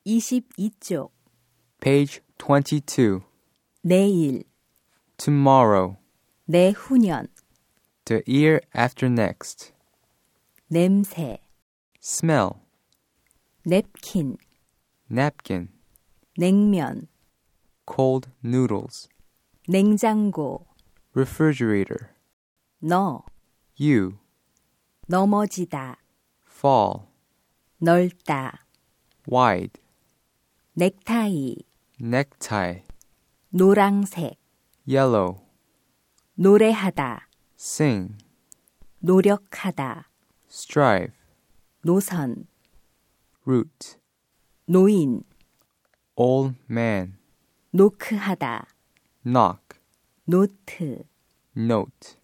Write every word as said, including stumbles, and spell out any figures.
이십이 쪽. Page twenty-two. 내일, Tomorrow. 내후년, The year after next. 냄새, Smell. 냅킨, Napkin. 냉면, Cold noodles. 냉장고, Refrigerator. 너, You. 넘어지다, Fall. 넓다, Wide. 넥타이, Necktie. 노랑색, Yellow. 노래하다, Sing. 노력하다, Strive. 노선, Root. 노인, Old man. 노크하다, Knock. 노트, Note.